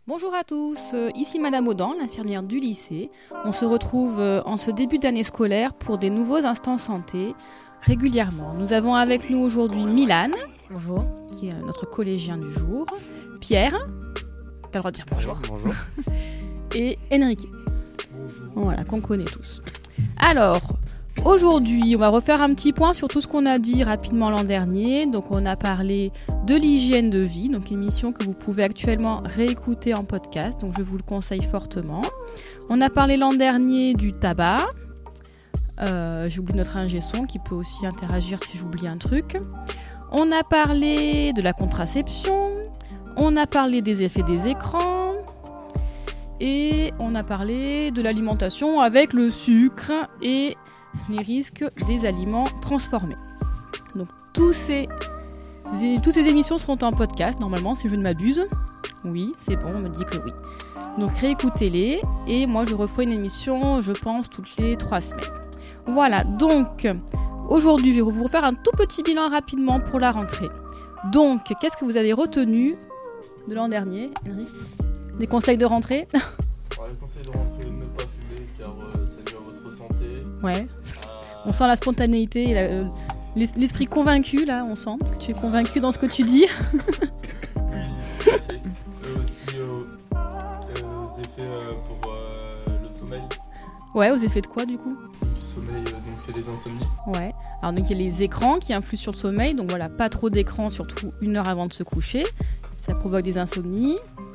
Bonjour à tous, ici Madame Audan, l'infirmière du lycée. On se retrouve en ce début d'année scolaire pour des nouveaux instants santé régulièrement. Nous avons avec nous aujourd'hui Milan, Bonjour. qui est notre collégien du jour, Pierre, t'as le droit de dire bonjour, Bonjour. et Enrique, voilà, qu'on connaît tous. Alors, aujourd'hui, on va refaire un petit point sur tout ce qu'on a dit rapidement l'an dernier. Donc, on a parlé de l'hygiène de vie, donc émission que vous pouvez actuellement réécouter en podcast, donc je vous le conseille fortement. On a parlé l'an dernier du tabac. J'ai oublié notre ingé son qui peut aussi interagir si j'oublie un truc. On a parlé de la contraception. On a parlé des effets des écrans. Et on a parlé de l'alimentation avec le sucre et les risques des aliments transformés. Donc toutes ces émissions seront en podcast normalement si je ne m'abuse. Oui, c'est bon, on me dit que oui. Donc réécoutez-les et moi je referai une émission je pense toutes les 3 semaines. Voilà, donc aujourd'hui je vais vous refaire un tout petit bilan rapidement pour la rentrée. Donc qu'est-ce que vous avez retenu de l'an dernier, Henri ? Des conseils de rentrée ? Le conseil de rentrer de ne pas fumer car ça nuit à votre santé. Ouais. On sent la spontanéité et l'esprit convaincu là, on sent que tu es convaincu dans ce que tu dis. Oui, et aussi aux effets pour le sommeil. Ouais, aux effets de quoi du coup ? Du sommeil, donc c'est les insomnies. Ouais. Alors donc il y a les écrans qui influent sur le sommeil, donc voilà, pas trop d'écran, surtout 1 heure avant de se coucher. Ça provoque des insomnies.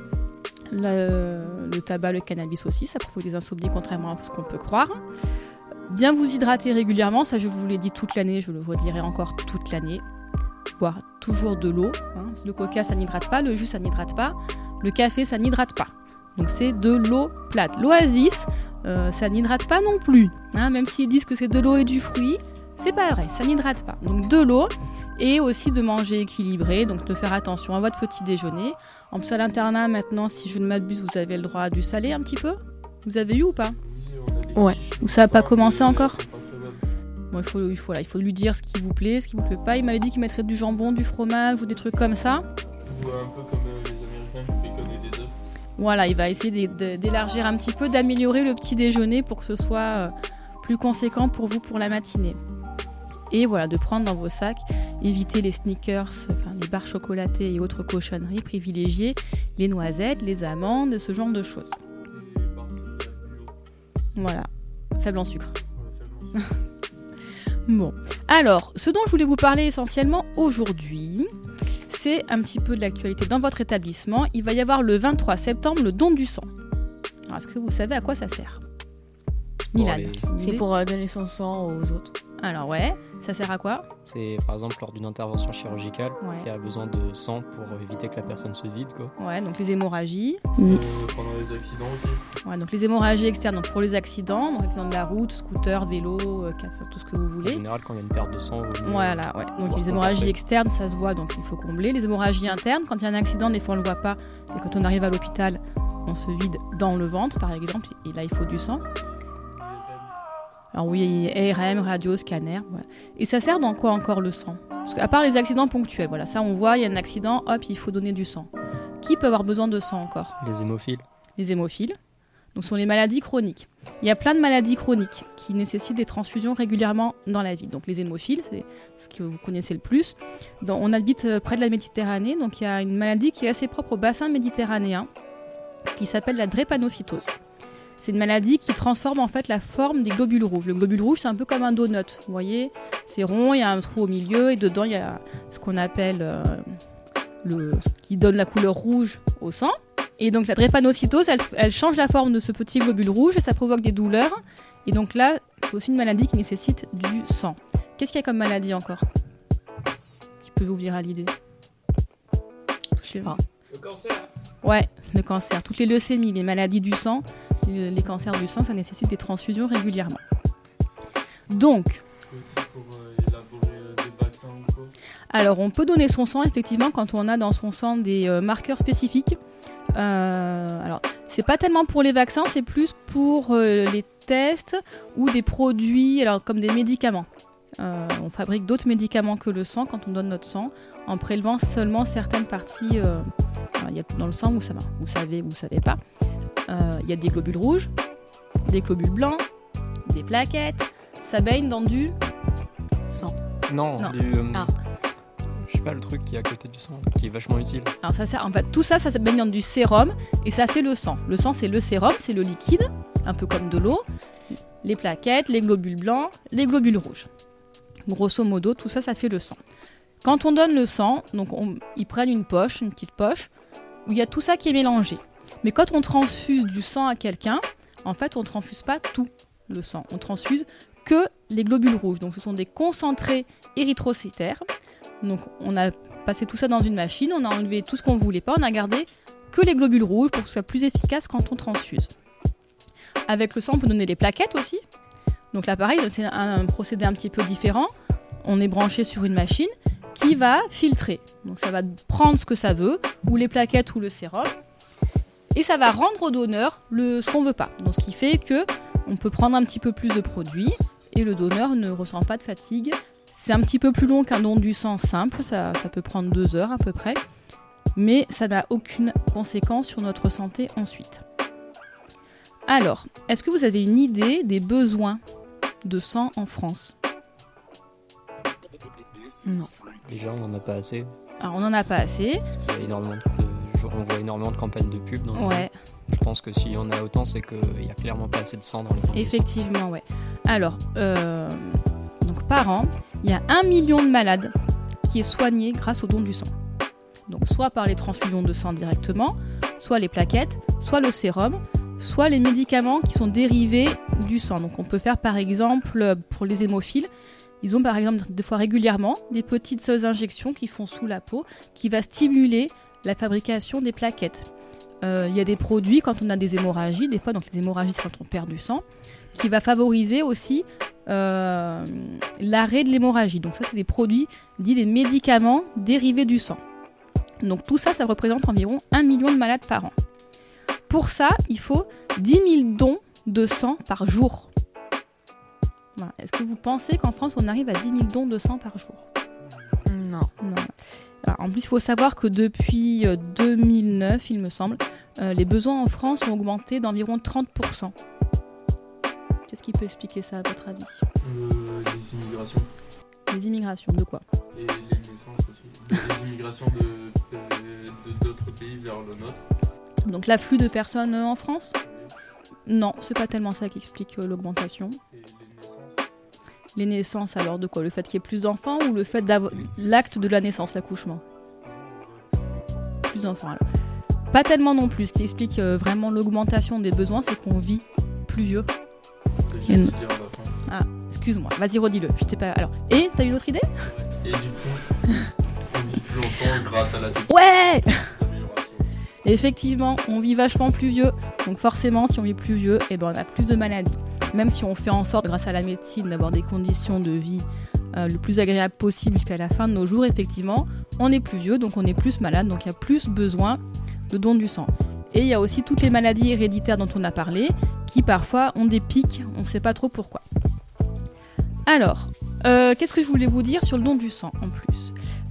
Le tabac, le cannabis aussi, ça provoque des insomnies contrairement à ce qu'on peut croire. Bien vous hydrater régulièrement, ça je vous l'ai dit toute l'année, je le redirai encore toute l'année. Boire toujours de l'eau, hein. Le coca ça n'hydrate pas, le jus ça n'hydrate pas, le café ça n'hydrate pas. Donc c'est de l'eau plate. L'oasis, ça n'hydrate pas non plus, hein. Même s'ils disent que c'est de l'eau et du fruit, c'est pas vrai, ça n'hydrate pas. Donc de l'eau et aussi de manger équilibré, donc de faire attention à votre petit déjeuner. En plus à l'internat maintenant, si je ne m'abuse, vous avez le droit à du salé un petit peu. Vous avez eu ou pas ? Oui, on a des Ouais. quiches, Ou ça n'a pas commencé mais encore ? elles sont pas très bonnes. Bon, il faut lui dire ce qui vous plaît, ce qui vous plaît pas. Il m'avait dit qu'il mettrait du jambon, du fromage ou des trucs comme ça. Ou un peu comme les Américains qui bacon et des œufs. Voilà, il va essayer d'élargir un petit peu, d'améliorer le petit déjeuner pour que ce soit plus conséquent pour vous pour la matinée. Et voilà, de prendre dans vos sacs, éviter les sneakers, les barres chocolatées et autres cochonneries, privilégier les noisettes, les amandes, ce genre de choses. Et parce qu'il y a de l'eau. Voilà, faible en sucre. Ouais, faible. Bon, alors, ce dont je voulais vous parler essentiellement aujourd'hui, c'est un petit peu de l'actualité dans votre établissement. Il va y avoir le 23 septembre le don du sang. Alors, est-ce que vous savez à quoi ça sert ? Milan, une C'est idée ? pour donner son sang aux autres. Alors ouais, ça sert à quoi ? C'est par exemple lors d'une intervention chirurgicale Ouais. qui a besoin de sang pour éviter que la personne se vide, quoi. Ouais, donc les hémorragies. Pendant les accidents aussi. Ouais, donc les hémorragies externes, donc pour les accidents, donc accidents de la route, scooter, vélo, tout ce que vous En voulez. général, quand il y a une perte de sang, vaut mieux- Voilà, ouais. Donc pouvoir les hémorragies compenser. externes, ça se voit, donc il faut combler. Les hémorragies internes, quand il y a un accident, des fois on le voit pas. Et quand on arrive à l'hôpital, on se vide dans le ventre, par exemple, et là il faut du sang. Alors oui, IRM, radio, scanner, voilà. Et ça sert dans quoi encore le sang ? Parce qu'à part les accidents ponctuels, voilà, ça on voit, il y a un accident, hop, il faut donner du sang. Qui peut avoir besoin de sang encore ? Les hémophiles. Les hémophiles. Donc ce sont les maladies chroniques. Il y a plein de maladies chroniques qui nécessitent des transfusions régulièrement dans la vie. Donc les hémophiles, c'est ce que vous connaissez le plus. On habite près de la Méditerranée, donc il y a une maladie qui est assez propre au bassin méditerranéen, qui s'appelle la drépanocytose. C'est une maladie qui transforme en fait la forme des globules rouges. Le globule rouge, c'est un peu comme un donut. Vous voyez, c'est rond, il y a un trou au milieu et dedans il y a ce qu'on appelle ce qui donne la couleur rouge au sang. Et donc la drépanocytose, elle change la forme de ce petit globule rouge et ça provoque des douleurs. Et donc là, c'est aussi une maladie qui nécessite du sang. Qu'est-ce qu'il y a comme maladie encore qui peut vous venir à l'idée ? Touchez-moi. Le cancer. Ouais, le cancer. Toutes les leucémies, les maladies du sang, les cancers du sang, ça nécessite des transfusions régulièrement. Donc, Aussi pour élaborer des vaccins ou quoi. alors on peut donner son sang effectivement quand on a dans son sang des marqueurs spécifiques. Alors, c'est pas tellement pour les vaccins, c'est plus pour les tests ou des produits, alors comme des médicaments. On fabrique d'autres médicaments que le sang quand on donne notre sang, en prélevant seulement certaines parties Alors, il y a dans le sang, vous savez pas. Il y a des globules rouges, des globules blancs, des plaquettes. Ça baigne dans du sang. Non. Non. Je sais pas, le truc qui est à côté du sang, qui est vachement utile. Alors ça sert, en fait, tout ça baigne dans du sérum et ça fait le sang. Le sang, c'est le sérum, c'est le liquide, un peu comme de l'eau. Les plaquettes, les globules blancs, les globules rouges. Grosso modo, tout ça, ça fait le sang. Quand on donne le sang, donc ils prennent une petite poche, où il y a tout ça qui est mélangé. Mais quand on transfuse du sang à quelqu'un, en fait, on ne transfuse pas tout le sang. On transfuse que les globules rouges. Donc ce sont des concentrés érythrocytaires. Donc on a passé tout ça dans une machine, on a enlevé tout ce qu'on ne voulait pas, on a gardé que les globules rouges pour que ce soit plus efficace quand on transfuse. Avec le sang, on peut donner des plaquettes aussi. Donc là, pareil, c'est un procédé un petit peu différent. On est branché sur une machine qui va filtrer. Donc ça va prendre ce que ça veut, ou les plaquettes ou le sérum, et ça va rendre au donneur ce qu'on ne veut pas. Donc ce qui fait qu'on peut prendre un petit peu plus de produit, et le donneur ne ressent pas de fatigue. C'est un petit peu plus long qu'un don du sang simple, ça peut prendre 2 heures à peu près, mais ça n'a aucune conséquence sur notre santé ensuite. Alors, est-ce que vous avez une idée des besoins de sang en France ? Non. Déjà, on n'en a pas assez. Alors, on n'en a pas assez. On voit énormément de campagnes de pub. Donc ouais. Je pense que s'il y en a autant, c'est qu'il n'y a clairement pas assez de sang dans le sang. Effectivement, ouais. Alors, donc par an, il y a 1 million de malades qui est soigné grâce au don du sang. Donc soit par les transfusions de sang directement, soit les plaquettes, soit le sérum, soit les médicaments qui sont dérivés du sang. Donc on peut faire par exemple, pour les hémophiles, ils ont par exemple des fois régulièrement des petites injections qui font sous la peau, qui va stimuler la fabrication des plaquettes. Il y a des produits quand on a des hémorragies, des fois donc les hémorragies c'est quand on perd du sang, qui va favoriser aussi l'arrêt de l'hémorragie. Donc ça c'est des produits dits des médicaments dérivés du sang. Donc tout ça représente environ 1 million de malades par an. Pour ça, il faut 10 000 dons de sang par jour. Voilà. Est-ce que vous pensez qu'en France, on arrive à 10 000 dons de sang par jour ? Non. Alors, en plus, il faut savoir que depuis 2009, il me semble, les besoins en France ont augmenté d'environ 30%. Qu'est-ce qui peut expliquer ça, à votre avis ? Les immigrations. Les immigrations, de quoi ? Et les naissances aussi. Les immigrations d'autres pays vers le nôtre. Donc l'afflux de personnes en France ? Non, c'est pas tellement ça qui explique l'augmentation. Et les naissances. Les naissances, alors de quoi ? Le fait qu'il y ait plus d'enfants ou le fait d'avoir l'acte de la naissance, l'accouchement ? Plus d'enfants, alors. Pas tellement non plus. Ce qui explique vraiment l'augmentation des besoins, c'est qu'on vit plus vieux. Je vais te dire à la fin. Ah, excuse-moi, vas-y redis-le. Je t'ai pas. Alors, et t'as une autre idée ? Et du coup, on vit plus longtemps grâce à la technologie. Ouais ! Amélioration. Effectivement, on vit vachement plus vieux. Donc forcément, si on vit plus vieux, on a plus de maladies. Même si on fait en sorte, grâce à la médecine, d'avoir des conditions de vie le plus agréables possible jusqu'à la fin de nos jours, effectivement, on est plus vieux, donc on est plus malade, donc il y a plus besoin de dons du sang. Et il y a aussi toutes les maladies héréditaires dont on a parlé, qui parfois ont des pics, on ne sait pas trop pourquoi. Alors, qu'est-ce que je voulais vous dire sur le don du sang en plus ?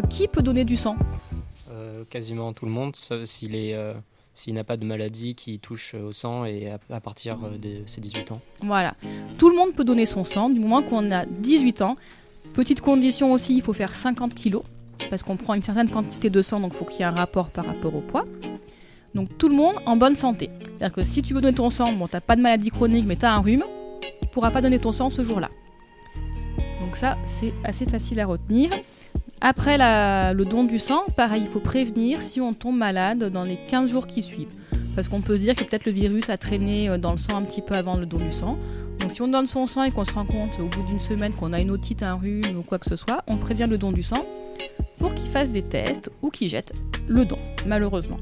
Qui peut donner du sang ? Quasiment tout le monde, sauf s'il n'a pas de maladie qui touche au sang et à partir de ses 18 ans. Voilà. Tout le monde peut donner son sang, du moment qu'on a 18 ans. Petite condition aussi, il faut faire 50 kilos, parce qu'on prend une certaine quantité de sang, donc il faut qu'il y ait un rapport par rapport au poids. Donc tout le monde en bonne santé. C'est-à-dire que si tu veux donner ton sang, bon, t'as pas de maladie chronique, mais t'as un rhume, tu pourras pas donner ton sang ce jour-là. Donc ça, c'est assez facile à retenir. Après le don du sang, pareil, il faut prévenir si on tombe malade dans les 15 jours qui suivent. Parce qu'on peut se dire que peut-être le virus a traîné dans le sang un petit peu avant le don du sang. Donc si on donne son sang et qu'on se rend compte au bout d'une semaine qu'on a une otite, un rhume ou quoi que ce soit, on prévient le don du sang pour qu'il fasse des tests ou qu'il jette le don, malheureusement.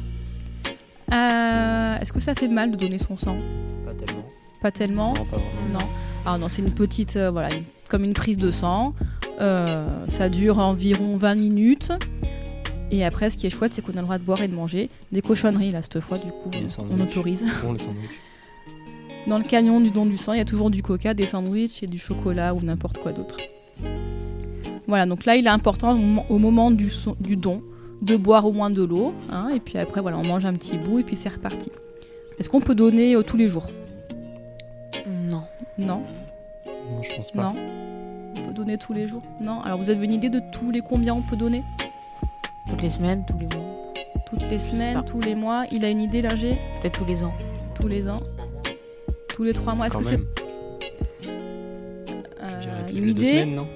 Est-ce que ça fait mal de donner son sang ? Pas tellement. Pas tellement ? Non, pas vraiment. Non. Ah non, c'est une petite, comme une prise de sang. Ça dure environ 20 minutes. Et après, ce qui est chouette, c'est qu'on a le droit de boire et de manger des cochonneries, là, cette fois, du coup, on autorise. Bon, les sandwichs. Dans le camion du don du sang, il y a toujours du coca, des sandwichs et du chocolat ou n'importe quoi d'autre. Voilà, donc là, il est important au moment du don de boire au moins de l'eau, hein, et puis après voilà, on mange un petit bout et puis c'est reparti. Est-ce qu'on peut donner tous les jours ? Non. Non. Non, je pense pas. Non. On peut donner tous les jours ? Non. Alors vous avez une idée de tous les combien on peut donner ? Toutes les semaines, tous les mois. Toutes les sais semaines, pas. tous les mois. Il a une idée, Linger ? Peut-être tous les ans. Tous les ans. Tous les 3 mois. Est-ce Quand que même. c'est Je dirais toutes une les 2 idée ? semaines, non ?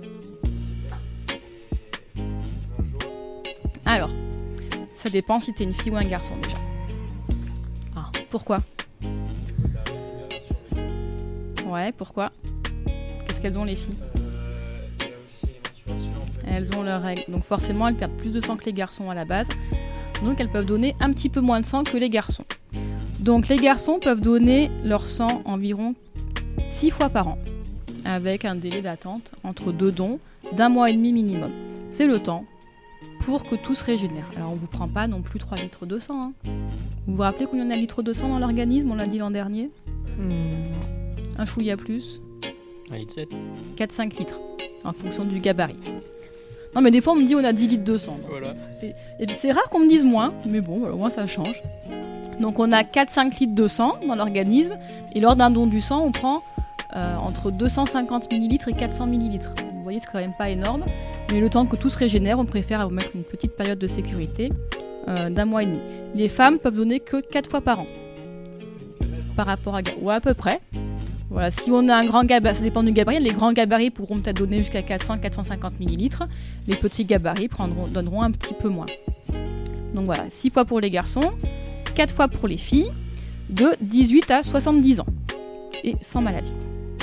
Alors, ça dépend si t'es une fille ou un garçon déjà. Ah. Pourquoi ? Ouais, pourquoi ? Qu'est-ce qu'elles ont les filles ? Elles ont leurs règles. Donc forcément, elles perdent plus de sang que les garçons à la base. Donc elles peuvent donner un petit peu moins de sang que les garçons. Donc les garçons peuvent donner leur sang environ 6 fois par an, avec un délai d'attente entre 2 dons d'1 mois et demi minimum. C'est le temps pour que tout se régénère. Alors on ne vous prend pas non plus 3 litres de sang. Hein. Vous vous rappelez combien on a de litres de sang dans l'organisme ? On l'a dit l'an dernier. Un chouïa plus. 1,7 litre. 4-5 litres, en fonction du gabarit. Non mais des fois on me dit on a 10 litres de sang. Voilà. Et puis c'est rare qu'on me dise moins, mais bon, voilà, au moins ça change. Donc on a 4-5 litres de sang dans l'organisme, et lors d'un don du sang, on prend entre 250 ml et 400 ml. Vous voyez, c'est quand même pas énorme, mais le temps que tout se régénère, on préfère mettre une petite période de sécurité d'1 mois et demi. Les femmes peuvent donner que 4 fois par an, par rapport à... Ouais, à peu près. Voilà, si on a un grand gabarit, ça dépend du gabarit, les grands gabarits pourront peut-être donner jusqu'à 400-450 ml, les petits gabarits donneront un petit peu moins. Donc voilà, 6 fois pour les garçons, 4 fois pour les filles, de 18 à 70 ans, et sans maladie.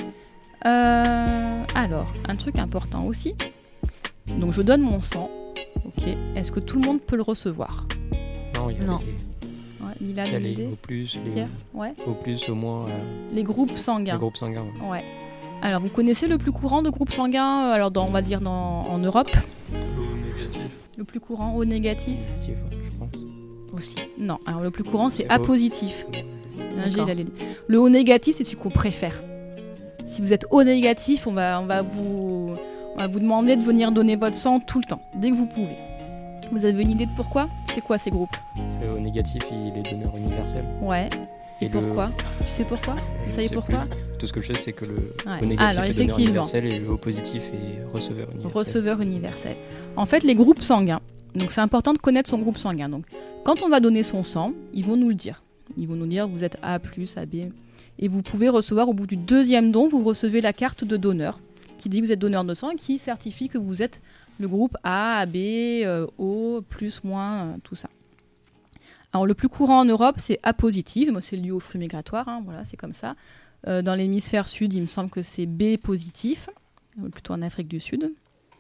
Alors, un truc important aussi, donc je donne mon sang, ok, est-ce que tout le monde peut le recevoir ? Non, il y a Non. Ouais, Mila, les, il y a une les idée ? au plus, Pierre ? Ouais. au plus, au moins, Les groupes les sanguins. groupes sanguins. Ouais. Ouais. Alors, vous connaissez le plus courant de groupes sanguins, alors on va dire en Europe ? O négatif. Le plus courant, O négatif ? Si, je pense. Aussi. Non, alors le plus courant c'est C'est A O. positif. Linger, D'accord. il allait- Le O négatif, c'est celui qu'on préfère. Si vous êtes O négatif, on va vous demander de venir donner votre sang tout le temps, dès que vous pouvez. Vous avez une idée de pourquoi ? C'est quoi ces groupes ? C'est au négatif, il est donneur universel. Ouais. Et le- pourquoi ? Tu sais pourquoi ? Vous je savez sais pourquoi ? plus. Tout ce que je sais, c'est que le Ouais. O négatif Alors, est donneur effectivement. universel et le O positif est receveur universel. Receveur universel. En fait, les groupes sanguins. Donc, c'est important de connaître son groupe sanguin. Donc, quand on va donner son sang, ils vont nous le dire. Ils vont nous dire vous êtes A+, AB. Et vous pouvez recevoir au bout du 2e don, vous recevez la carte de donneur qui dit que vous êtes donneur de sang et qui certifie que vous êtes le groupe A, AB, O, plus, moins, tout ça. Alors, le plus courant en Europe, c'est A positif. Moi, c'est lié aux flux migratoires. Hein, voilà, c'est comme ça. Dans l'hémisphère sud, il me semble que c'est B positif, plutôt en Afrique du Sud.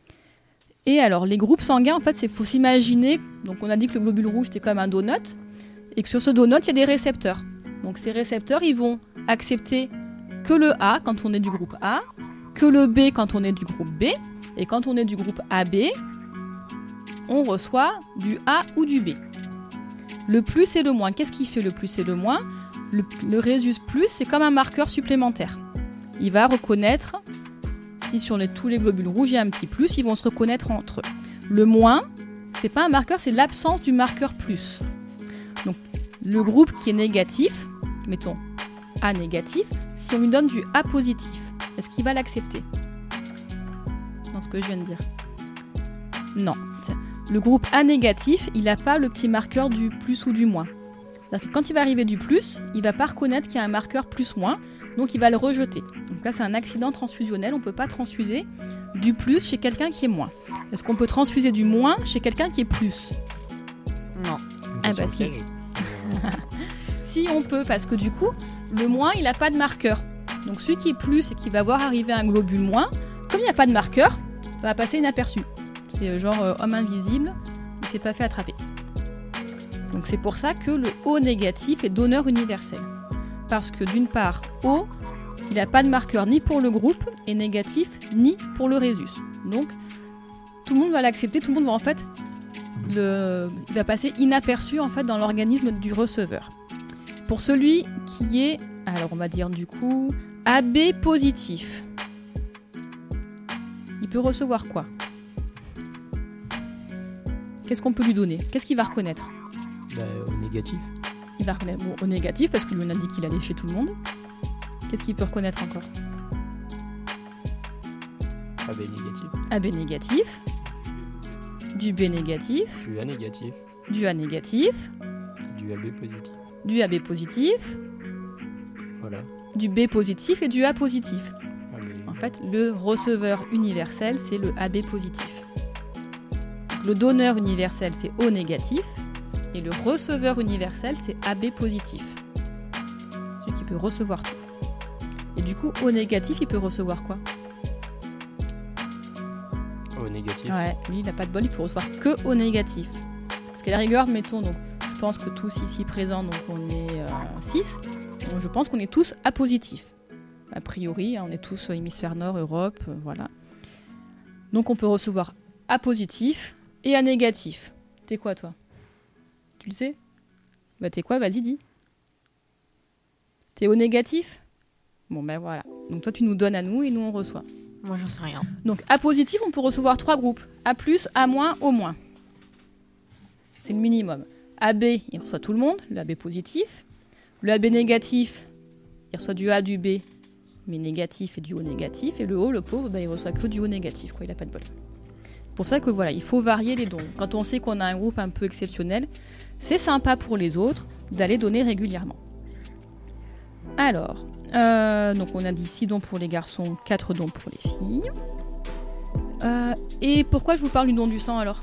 Et alors, les groupes sanguins, en fait, il faut s'imaginer... Donc, on a dit que le globule rouge, c'était comme un donut, et que sur ce donut, il y a des récepteurs. Donc, ces récepteurs, ils vont accepter que le A, quand on est du groupe A, que le B, quand on est du groupe B, et quand on est du groupe AB, on reçoit du A ou du B. Le plus et le moins. Qu'est-ce qui fait le plus et le moins ? Le résus plus, c'est comme un marqueur supplémentaire. Il va reconnaître... Si sur tous les globules rouges, il y a un petit plus, ils vont se reconnaître entre eux. Le moins, c'est pas un marqueur, c'est l'absence du marqueur plus. Donc, le groupe qui est négatif, mettons A négatif, si on lui donne du A positif, est-ce qu'il va l'accepter ? Dans ce que je viens de dire. Non. Le groupe A négatif, il n'a pas le petit marqueur du plus ou du moins. C'est-à-dire que quand il va arriver du plus, il ne va pas reconnaître qu'il y a un marqueur plus-moins, donc il va le rejeter. Donc là, c'est un accident transfusionnel, on ne peut pas transfuser du plus chez quelqu'un qui est moins. Est-ce qu'on peut transfuser du moins chez quelqu'un qui est plus ? Non. Ah bah si. Si on peut, parce que du coup, le moins, il n'a pas de marqueur. Donc celui qui est plus et qui va voir arriver un globule moins, comme il n'y a pas de marqueur, va passer inaperçu. C'est genre homme invisible, il ne s'est pas fait attraper. Donc c'est pour ça que le O négatif est donneur universel. Parce que d'une part, O, il n'a pas de marqueur ni pour le groupe, et négatif ni pour le résus. Donc tout le monde va l'accepter, tout le monde va en fait, il va passer inaperçu en fait dans l'organisme du receveur. Pour celui qui est, alors on va dire du coup, AB positif, il peut recevoir quoi ? Qu'est-ce qu'on peut lui donner? Qu'est-ce qu'il va reconnaître? Au négatif. Il va reconnaître au négatif parce que lui on a dit qu'il allait chez tout le monde. Qu'est-ce qu'il peut reconnaître encore? AB négatif. AB négatif, du B négatif, Du A négatif. du A négatif, Du AB positif. du AB positif, Voilà. du B positif et du A positif. Allez. En fait, le receveur universel, c'est le AB positif. Donc, le donneur universel, c'est O négatif. Et le receveur universel, c'est AB positif. Celui qui peut recevoir tout. Et du coup, O négatif, il peut recevoir quoi? Au négatif. Ouais, lui, il n'a pas de bol, il peut recevoir que O négatif. Parce qu'à la rigueur, mettons, donc, je pense que tous ici présents, donc on est 6. Donc je pense qu'on est tous A positif. A priori, hein, on est tous hémisphère nord, Europe, voilà. Donc on peut recevoir A positif et A négatif. T'es quoi, toi? Tu le sais? Bah t'es quoi? Vas-y, dis. T'es O négatif? Bon, ben voilà. Donc toi, tu nous donnes à nous et nous, on reçoit. Moi, j'en sais rien. Donc A positif, on peut recevoir 3 groupes. A+, A-, O-. C'est le minimum. AB, il reçoit tout le monde, le AB positif. Le AB négatif, il reçoit du A, du B, mais négatif et du O négatif. Et le O, le pauvre, bah, il reçoit que du O négatif, quoi. Il n'a pas de bol. C'est pour ça que voilà, il faut varier les dons. Quand on sait qu'on a un groupe un peu exceptionnel, c'est sympa pour les autres d'aller donner régulièrement. Alors, donc on a dit 6 dons pour les garçons, 4 dons pour les filles. Et pourquoi je vous parle du don du sang alors?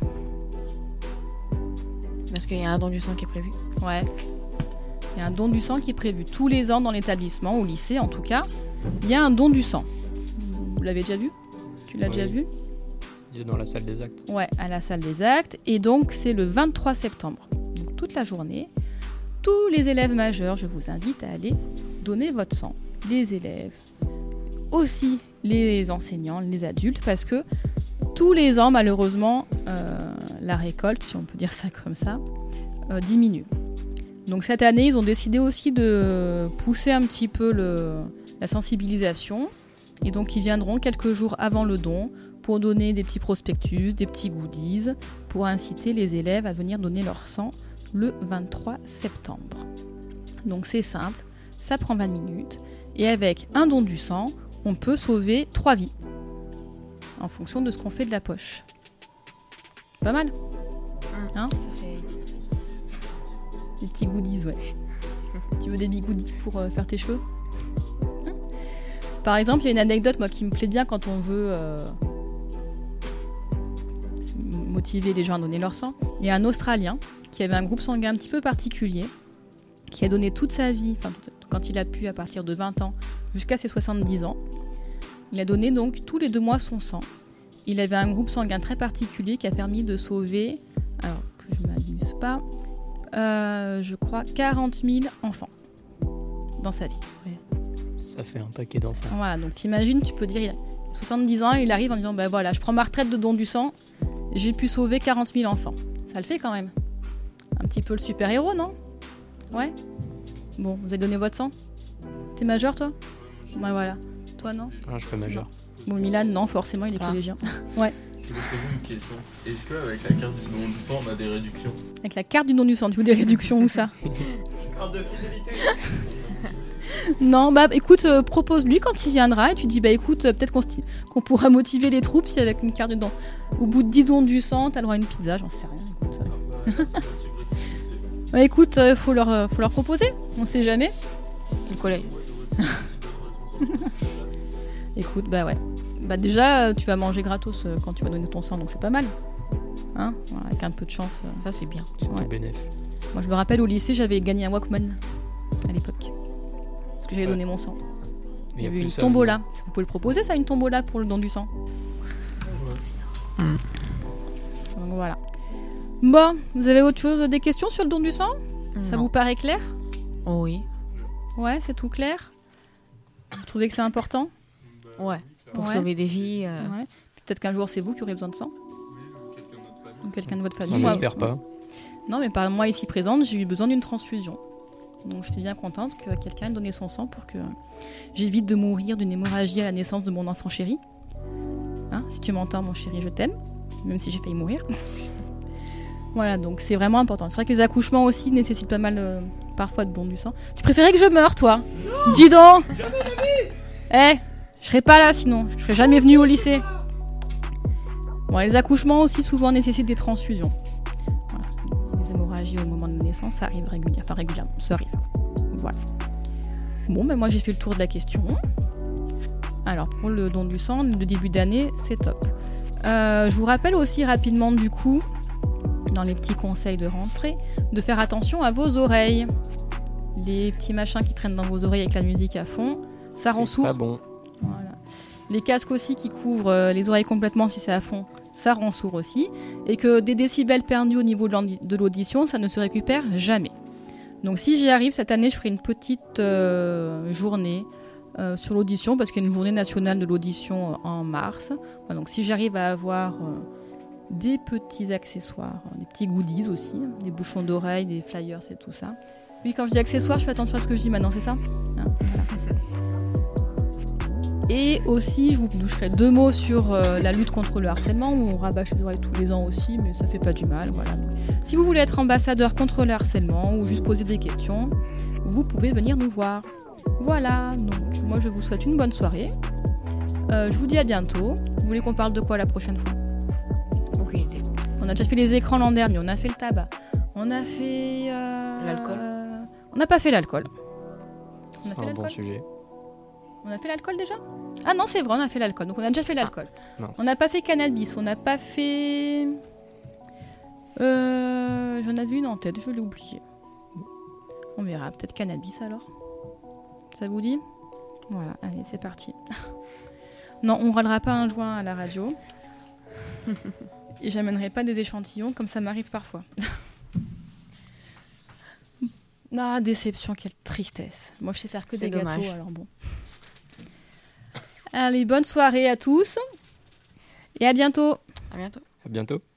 Parce qu'il y a un don du sang qui est prévu. Ouais. Il y a un don du sang qui est prévu tous les ans dans l'établissement, au lycée en tout cas. Il y a un don du sang. Vous l'avez déjà vu? Tu l'as Oui. déjà vu? Il est dans la salle des actes. Ouais, à la salle des actes. Et donc c'est le 23 septembre. Donc toute la journée. Tous les élèves majeurs, je vous invite à aller donner votre sang. Les élèves, aussi les enseignants, les adultes, parce que tous les ans, malheureusement, la récolte, si on peut dire ça comme ça, diminue. Donc cette année, ils ont décidé aussi de pousser un petit peu la sensibilisation. Et donc ils viendront quelques jours avant le don pour donner des petits prospectus, des petits goodies, pour inciter les élèves à venir donner leur sang le 23 septembre. Donc c'est simple, ça prend 20 minutes. Et avec un don du sang, on peut sauver 3 vies. En fonction de ce qu'on fait de la poche. Pas mal, hein? Des petits goodies, ouais. Tu veux des big goodies pour faire tes cheveux? Par exemple, il y a une anecdote moi, qui me plaît bien quand on veut motiver les gens à donner leur sang. Il y a un Australien qui avait un groupe sanguin un petit peu particulier, qui a donné toute sa vie, enfin, quand il a pu, à partir de 20 ans, jusqu'à ses 70 ans. Il a donné donc tous les 2 mois son sang. Il avait un groupe sanguin très particulier qui a permis de sauver, alors que je ne m'abuse pas, je crois 40 000 enfants dans sa vie. Ça fait un paquet d'enfants. Voilà, donc t'imagines, tu peux dire, il a 70 ans, il arrive en disant, ben voilà, je prends ma retraite de don du sang, j'ai pu sauver 40 000 enfants. Ça le fait quand même. Un petit peu le super-héros, non? Ouais. Bon, vous avez donné votre sang? T'es majeur, toi? Ouais, voilà. Toi, non? Ah, je suis pas majeur. Bon, Milan, non, forcément, il est collégien. Ouais. Je vais poser une question. Est-ce qu'avec la carte du don du sang, on a des réductions? Avec la carte du don du sang, tu veux des réductions ou ça? Carte de fidélité. Non, bah écoute, propose-lui quand il viendra et tu dis, bah écoute, peut-être qu'on pourra motiver les troupes si avec une carte du don. Au bout de 10 dons du sang, t'as le droit à une pizza, j'en sais rien. Écoute, bah, écoute, faut leur proposer, on sait jamais. Le collègue. Écoute, bah ouais. Bah déjà, tu vas manger gratos quand tu vas donner ton sang, donc c'est pas mal. Hein, voilà, avec un peu de chance. Ça, c'est bien. C'est Ouais. tout bénéf. Moi, je me rappelle au lycée, j'avais gagné un Walkman à l'époque. Parce que j'avais donné mon sang. Il y avait une tombola. Vous pouvez le proposer, ça, une tombola pour le don du sang. Donc voilà. Bon, vous avez autre chose, des questions sur le don du sang? Ça Non. vous paraît clair? Oh oui. Ouais, c'est tout clair? Vous trouvez que c'est important? Ouais. Pour Ouais. sauver des vies. Ouais. Peut-être qu'un jour, c'est vous qui aurez besoin de sang? Ou quelqu'un de votre famille? On Moi- n'espère pas. Non, mais par moi ici présente, j'ai eu besoin d'une transfusion. Donc j'étais bien contente que quelqu'un ait donné son sang pour que j'évite de mourir d'une hémorragie à la naissance de mon enfant chéri. Hein, si tu m'entends, mon chéri, je t'aime, même si j'ai failli mourir. Voilà, donc c'est vraiment important. C'est vrai que les accouchements aussi nécessitent pas mal parfois de don du sang. Tu préférais que je meure, toi? Dis donc. Je serais pas là sinon. Je serais jamais venue au lycée. Bon, les accouchements aussi souvent nécessitent des transfusions. Voilà. Les hémorragies au moment de la naissance, ça arrive régulièrement. Enfin régulièrement, ça arrive. Voilà. Bon, ben moi j'ai fait le tour de la question. Alors pour le don du sang, le début d'année, c'est top. Je vous rappelle aussi rapidement du coup, dans les petits conseils de rentrée, de faire attention à vos oreilles. Les petits machins qui traînent dans vos oreilles avec la musique à fond, ça rend sourd. C'est pas bon. Voilà. Les casques aussi qui couvrent les oreilles complètement si c'est à fond, ça rend sourd aussi. Et que des décibels perdus au niveau de l'audition, ça ne se récupère jamais. Donc si j'y arrive cette année, je ferai une petite journée sur l'audition, parce qu'il y a une journée nationale de l'audition en mars. Voilà, donc si j'arrive à avoir des petits accessoires, des petits goodies aussi, des bouchons d'oreilles, des flyers et tout ça. Oui, quand je dis accessoires, je fais attention à ce que je dis maintenant, c'est ça ? Voilà. Et aussi, je vous doucherai 2 mots sur la lutte contre le harcèlement, où on rabâche les oreilles tous les ans aussi, mais ça fait pas du mal. Voilà. Donc, si vous voulez être ambassadeur contre le harcèlement ou juste poser des questions, vous pouvez venir nous voir. Voilà, donc moi je vous souhaite une bonne soirée. Je vous dis à bientôt. Vous voulez qu'on parle de quoi la prochaine fois ? Aucune idée. On a déjà fait les écrans l'an dernier, on a fait le tabac, on a fait... L'alcool. On n'a pas fait l'alcool. On a C'est fait un l'alcool bon sujet. On a fait l'alcool déjà ? Ah non, c'est vrai, on a fait l'alcool. Donc on a déjà fait l'alcool. Mince. On n'a pas fait cannabis, on n'a pas fait... J'en avais une en tête, je l'ai oubliée. On verra, peut-être cannabis alors. Ça vous dit ? Voilà, allez, c'est parti. Non, on râlera pas un joint à la radio. Et j'amènerai pas des échantillons comme ça m'arrive parfois. Ah, déception, quelle tristesse. Moi, je sais faire que C'est des dommage. gâteaux, alors bon. Allez, bonne soirée à tous. Et à bientôt. À bientôt. À bientôt.